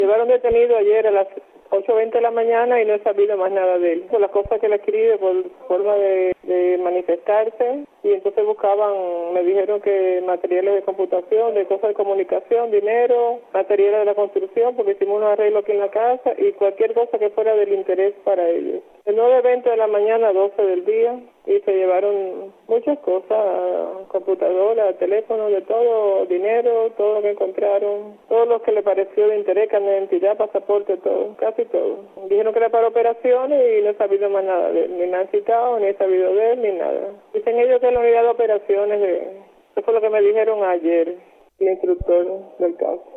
Llevaron detenido ayer a las 8:20 de la mañana y no he sabido más nada de él. Por las cosas que le escribe, por forma de manifestarse, y entonces buscaban, me dijeron que materiales de computación, de cosas de comunicación, dinero, materiales de la construcción, porque hicimos un arreglo aquí en la casa, y cualquier cosa que fuera del interés para ellos. De 9:20 de la mañana a 12 del día, y se llevaron muchas cosas, computadoras, teléfonos, de todo, dinero, todo lo que encontraron, todo lo que le pareció de interés, carnet de identidad, pasaporte, todo, casi todo. Dijeron que era para operaciones y no he sabido más nada de él, ni me han citado, ni he sabido de él, ni nada. Dicen ellos que en la unidad de operaciones, eso fue lo que me dijeron ayer, el instructor del caso.